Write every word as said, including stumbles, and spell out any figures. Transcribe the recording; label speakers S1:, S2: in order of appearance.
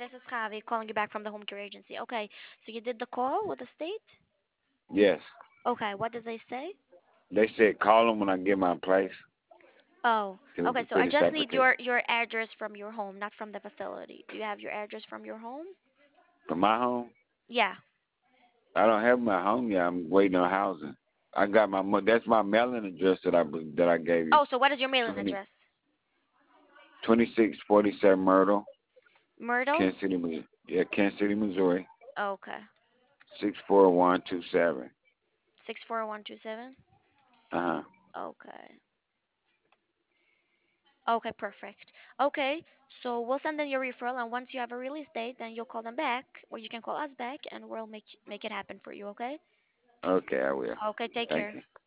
S1: this is Javi calling you back from the home care agency. Okay, so you did the call with the state?
S2: Yes.
S1: Okay, what did they say?
S2: They said call them when I get my place
S1: Oh,
S2: to
S1: okay, so
S2: fill
S1: I
S2: this
S1: just need
S2: application.
S1: your your address from your home, not from the facility. Do you have your address from your home?
S2: For my home,
S1: Yeah.
S2: I don't have my home yet. I'm waiting on housing. I got my mo- that's my mailing address that I b- that I gave you.
S1: Oh, so what is your mailing
S2: Twenty
S1: address?
S2: twenty six forty seven Myrtle,
S1: Myrtle?
S2: Kansas City, Mi- yeah, Kansas City, Missouri,
S1: Okay.
S2: six four one two seven.
S1: six four one two seven?
S2: Uh huh.
S1: Okay. Okay, perfect. Okay, so we'll send them your referral, and once you have a release date, then you'll call them back, or you can call us back, and we'll make make it happen for you. Okay?
S2: Okay, I will.
S1: Okay, take
S2: Thank
S1: care.
S2: you.